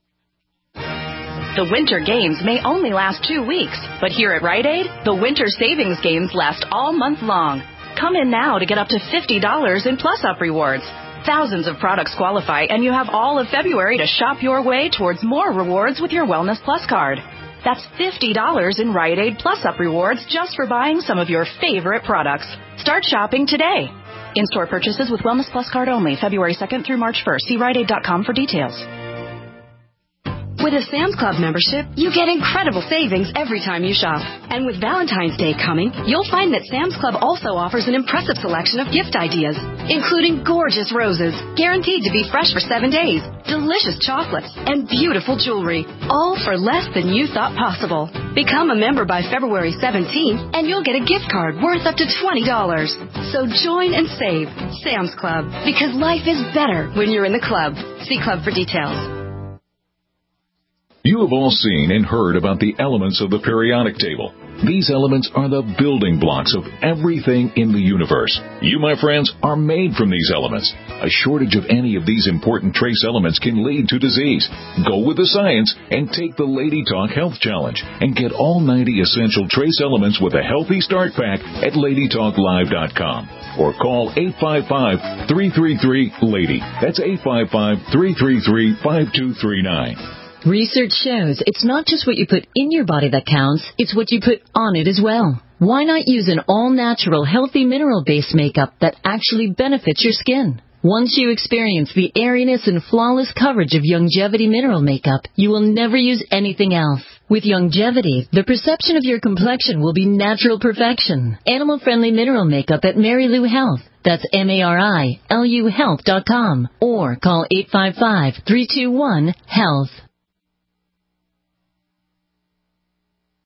The Winter Games may only last two weeks, but here at Rite Aid, the Winter Savings Games last all month long. Come in now to get up to fifty dollars in plus-up rewards. Thousands of products qualify, and you have all of February to shop your way towards more rewards with your Wellness Plus card. That's fifty dollars in Rite Aid plus-up rewards just for buying some of your favorite products. Start shopping today. In-store purchases with Wellness Plus card only, February second through March first. See Rite Aid dot com for details. With a Sam's Club membership, you get incredible savings every time you shop. And with Valentine's Day coming, you'll find that Sam's Club also offers an impressive selection of gift ideas, including gorgeous roses, guaranteed to be fresh for seven days, delicious chocolates, and beautiful jewelry, all for less than you thought possible. Become a member by February seventeenth, and you'll get a gift card worth up to twenty dollars. So join and save. Sam's Club, because life is better when you're in the club. See club for details. You have all seen and heard about the elements of the periodic table. These elements are the building blocks of everything in the universe. You, my friends, are made from these elements. A shortage of any of these important trace elements can lead to disease. Go with the science and take the Lady Talk Health Challenge and get all ninety essential trace elements with a healthy start pack at lady talk live dot com or call eight five five, three three three, LADY. That's eight five five, three three three, five two three nine. Research shows it's not just what you put in your body that counts, it's what you put on it as well. Why not use an all-natural, healthy mineral-based makeup that actually benefits your skin? Once you experience the airiness and flawless coverage of Longevity mineral makeup, you will never use anything else. With Longevity, the perception of your complexion will be natural perfection. Animal-friendly mineral makeup at Mary Lou Health. That's M A R I L U health dot com. Or call eight five five, three two one, HEALTH.